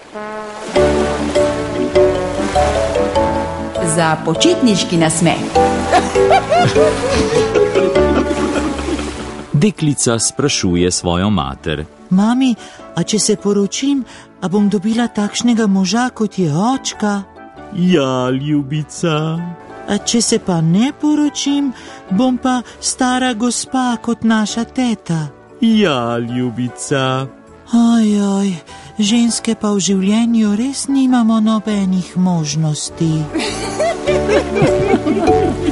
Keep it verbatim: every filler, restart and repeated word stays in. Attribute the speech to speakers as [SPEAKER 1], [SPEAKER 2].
[SPEAKER 1] Za počitniški nasmeh.
[SPEAKER 2] Deklica sprašuje svojo mater.
[SPEAKER 3] Mami, a če se poročim, a bom dobila takšnega moža, kot je očka?
[SPEAKER 4] Ja, ljubica.
[SPEAKER 3] A če se pa ne poročim, bom pa stara gospa, kot naša teta?
[SPEAKER 4] Ja, ljubica.
[SPEAKER 3] Ojoj, ženske pa v življenju res nimamo nobenih možnosti.